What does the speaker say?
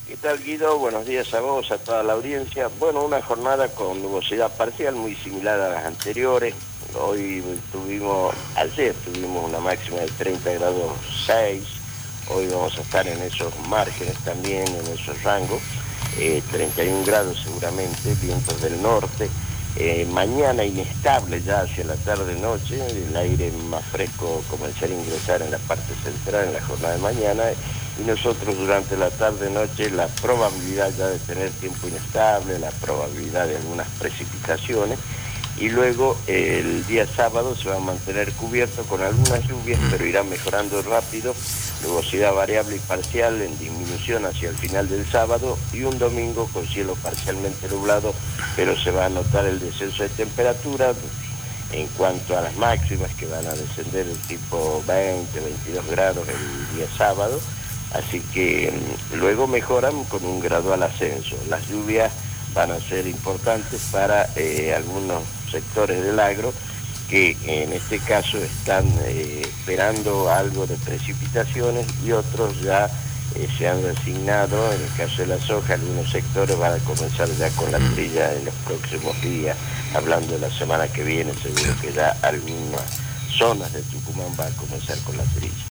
¿Qué tal, Guido? Buenos días a vos, a toda la audiencia. Bueno, una jornada con nubosidad parcial muy similar a las anteriores. Ayer tuvimos una máxima de 30 grados 6. Hoy vamos a estar en esos márgenes también, en esos rangos. 31 grados seguramente, vientos del norte. Mañana inestable ya hacia la tarde-noche, el aire más fresco comenzará a ingresar en la parte central en la jornada de mañana, y nosotros durante la tarde-noche la probabilidad ya de tener tiempo inestable, la probabilidad de algunas precipitaciones, y luego el día sábado se va a mantener cubierto con algunas lluvias, pero irá mejorando rápido, nubosidad variable y parcial en disminución hacia el final del sábado, y un domingo con cielo parcialmente nublado, pero se va a notar el descenso de temperatura en cuanto a las máximas, que van a descender del tipo 20, 22 grados el día sábado, así que luego mejoran con un gradual ascenso. Las lluvias van a ser importantes para algunos sectores del agro, que en este caso están esperando algo de precipitaciones, y otros ya se han resignado. En el caso de la soja, algunos sectores van a comenzar ya con la trilla en los próximos días. Hablando de la semana que viene, seguro que ya algunas zonas de Tucumán van a comenzar con la trilla.